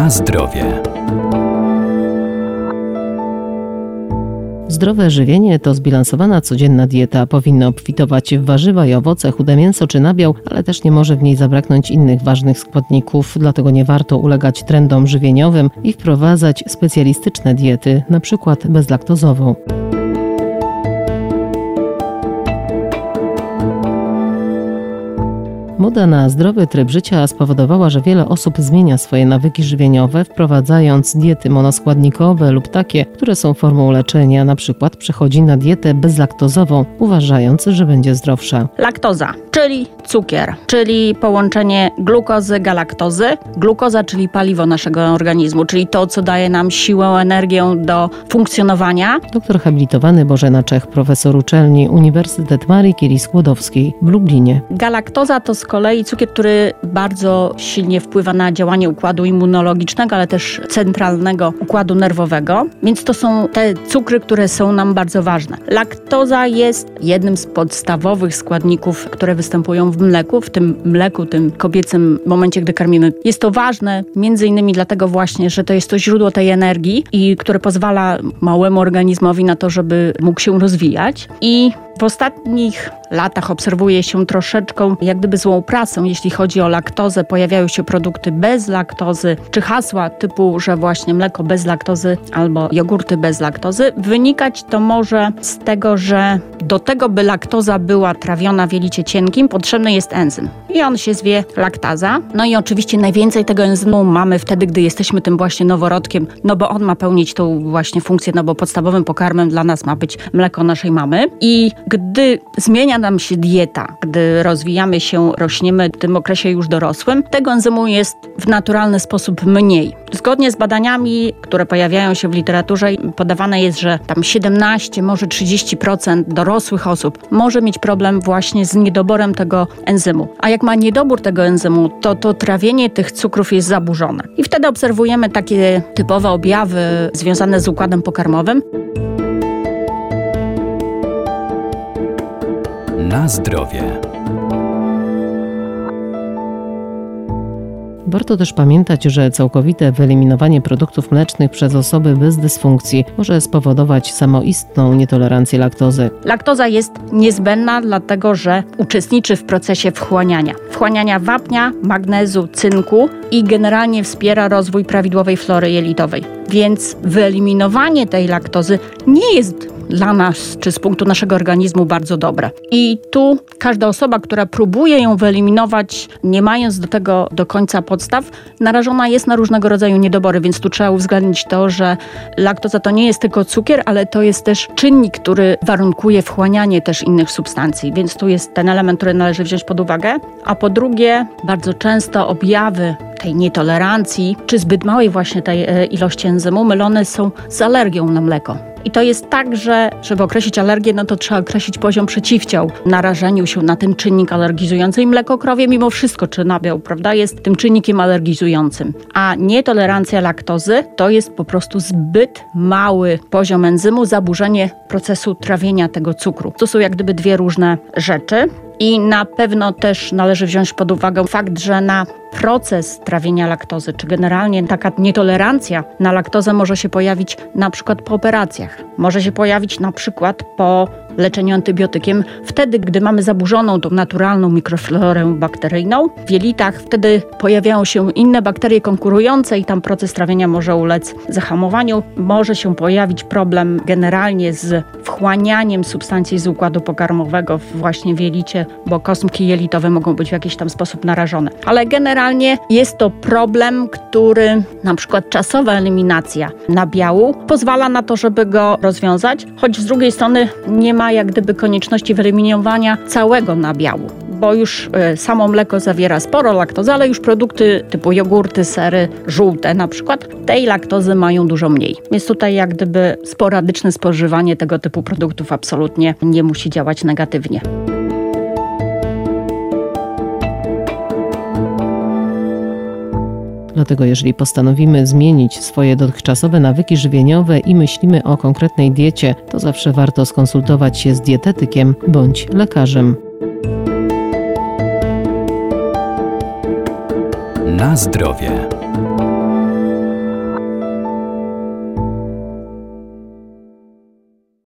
Na zdrowie. Zdrowe żywienie to zbilansowana codzienna dieta. Powinna obfitować w warzywa i owoce, chude mięso czy nabiał, ale też nie może w niej zabraknąć innych ważnych składników. Dlatego nie warto ulegać trendom żywieniowym i wprowadzać specjalistyczne diety, np. bezlaktozową. Moda na zdrowy tryb życia spowodowała, że wiele osób zmienia swoje nawyki żywieniowe, wprowadzając diety monoskładnikowe lub takie, które są formą leczenia, np. przechodzi na dietę bezlaktozową, uważając, że będzie zdrowsza. Laktoza, czyli cukier, czyli połączenie glukozy, galaktozy. Glukoza, czyli paliwo naszego organizmu, czyli to, co daje nam siłę, energię do funkcjonowania. Doktor habilitowany Bożena Czech, profesor uczelni Uniwersytet Marii Curie-Skłodowskiej w Lublinie. Galaktoza to z kolei cukier, który bardzo silnie wpływa na działanie układu immunologicznego, ale też centralnego układu nerwowego, więc to są te cukry, które są nam bardzo ważne. Laktoza jest jednym z podstawowych składników, które występują w mleku, tym kobiecym momencie, gdy karmimy. Jest to ważne między innymi dlatego właśnie, że to jest to źródło tej energii i które pozwala małemu organizmowi na to, żeby mógł się rozwijać. I w ostatnich latach obserwuje się troszeczkę jak gdyby złą prasę, jeśli chodzi o laktozę. Pojawiają się produkty bez laktozy, czy hasła typu, że właśnie mleko bez laktozy albo jogurty bez laktozy. Wynikać to może z tego, że do tego, by laktoza była trawiona w jelicie cienkim, potrzebny jest enzym. I on się zwie laktaza. No i oczywiście najwięcej tego enzymu mamy wtedy, gdy jesteśmy tym właśnie noworodkiem, no bo on ma pełnić tą właśnie funkcję, no bo podstawowym pokarmem dla nas ma być mleko naszej mamy. I gdy zmienia nam się dieta, gdy rozwijamy się, rośniemy w tym okresie już dorosłym, tego enzymu jest w naturalny sposób mniej. Zgodnie z badaniami, które pojawiają się w literaturze, podawane jest, że tam 17, może 30% dorosłych osób może mieć problem właśnie z niedoborem tego enzymu. A jak ma niedobór tego enzymu, to trawienie tych cukrów jest zaburzone. I wtedy obserwujemy takie typowe objawy związane z układem pokarmowym. Na zdrowie. Warto też pamiętać, że całkowite wyeliminowanie produktów mlecznych przez osoby bez dysfunkcji może spowodować samoistną nietolerancję laktozy. Laktoza jest niezbędna, dlatego że uczestniczy w procesie wchłaniania wapnia, magnezu, cynku i generalnie wspiera rozwój prawidłowej flory jelitowej. Więc wyeliminowanie tej laktozy nie jest dla nas, czy z punktu naszego organizmu bardzo dobre. I tu każda osoba, która próbuje ją wyeliminować, nie mając do tego do końca podstaw, narażona jest na różnego rodzaju niedobory, więc tu trzeba uwzględnić to, że laktoza to nie jest tylko cukier, ale to jest też czynnik, który warunkuje wchłanianie też innych substancji, więc tu jest ten element, który należy wziąć pod uwagę. A po drugie, bardzo często objawy tej nietolerancji, czy zbyt małej właśnie tej ilości enzymu mylone są z alergią na mleko. I to jest tak, że żeby określić alergię, no to trzeba określić poziom przeciwciał narażeniu się na ten czynnik alergizujący. I mleko krowie mimo wszystko, czy nabiał, prawda, jest tym czynnikiem alergizującym. A nietolerancja laktozy to jest po prostu zbyt mały poziom enzymu, zaburzenie procesu trawienia tego cukru. To są jak gdyby dwie różne rzeczy. I na pewno też należy wziąć pod uwagę fakt, że na proces trawienia laktozy, czy generalnie taka nietolerancja na laktozę może się pojawić na przykład po operacjach. Może się pojawić na przykład po leczeniu antybiotykiem, wtedy, gdy mamy zaburzoną tą naturalną mikroflorę bakteryjną w jelitach, wtedy pojawiają się inne bakterie konkurujące i tam proces trawienia może ulec zahamowaniu. Może się pojawić problem generalnie z wchłanianiem substancji z układu pokarmowego właśnie w jelicie, bo kostki jelitowe mogą być w jakiś tam sposób narażone. Ale generalnie jest to problem, który na przykład czasowa eliminacja nabiału pozwala na to, żeby go rozwiązać, choć z drugiej strony nie ma jak gdyby konieczności wyeliminowania całego nabiału, bo już samo mleko zawiera sporo laktozy, ale już produkty typu jogurty, sery, żółte na przykład, tej laktozy mają dużo mniej. Więc tutaj jak gdyby sporadyczne spożywanie tego typu produktów absolutnie nie musi działać negatywnie. Dlatego jeżeli postanowimy zmienić swoje dotychczasowe nawyki żywieniowe i myślimy o konkretnej diecie, to zawsze warto skonsultować się z dietetykiem bądź lekarzem. Na zdrowie.